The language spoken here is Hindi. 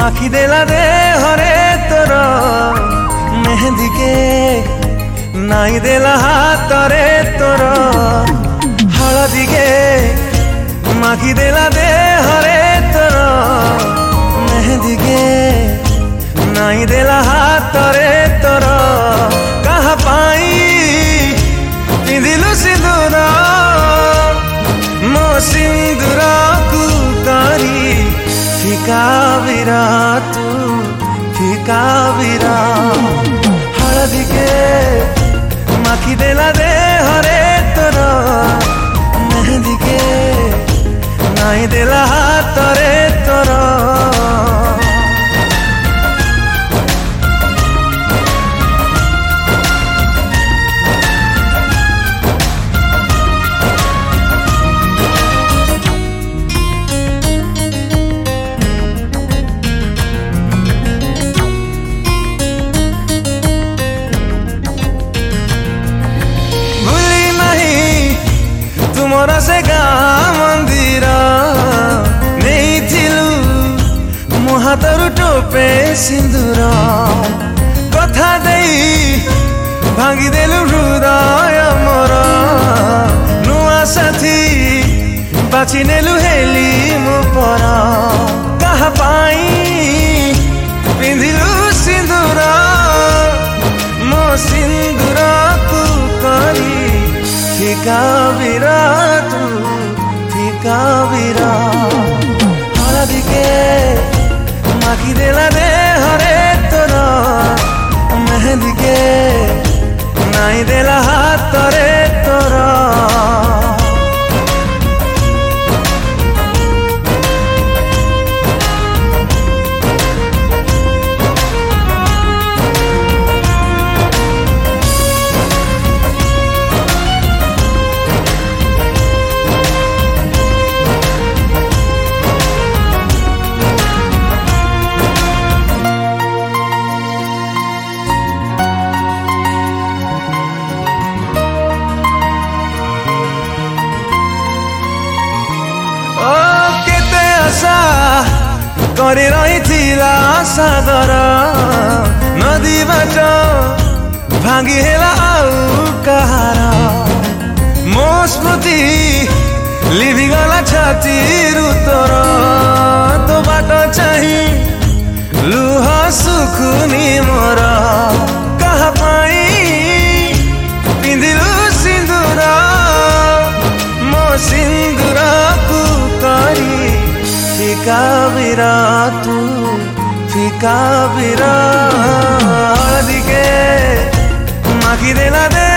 ମାଖିଦେଲା ଦେହରେ ତୋର ମେହେନ୍ଦି କେ ନାଇ ଦେଲା ହାତରେ ତୋର ହଳଦୀ କେ ମାଖିଦେଲା ଦେହରେ ତୋର ମେହେନ୍ଦି କେ ନାଇ ଦେଲା ହାତରେ ତୋର କାହା ପାଇଁ ପିନ୍ଧିଲୁ ସିନ୍ଦୁର ମୋ ସିନ୍ଦୁରକୁ କରି ଫିକା ବିରା ତୁ ଫିକା ବିରା ହଳଦୀ କେ ମାଖିଦେଲା ଦେହରେ ତୋର ମେହେନ୍ଦି କେ ନାଇ ଦେଲା ହାତରେ ତୋର मोर से गाँ मंदिर नहीं थिलु मो हाथरु टोपे सिंदूर कथा देई भांगी देलु हृदय मोर नुआ साथी बाछि नेलु हेली मो पर कहा पाई पिंधिलु सिंदूर मो सिंदूर को करी फीका बिरा तू फीका बिरा हलदी के माखिदेला देहरे तोर मेहंदी के नाई देला हातरे तोर करे रहिथिला सागर नदी बाट भांगी हेला आउ कहार मो स्मृति लिभिगला छाती तोर तो बाट चाही लुह सुखुनी मोर कहा पाई पिंधिलु सिंदूर मो सिंदूर को करी फीका बिरा तू फीका बिरा हलदी के माखिदेला दे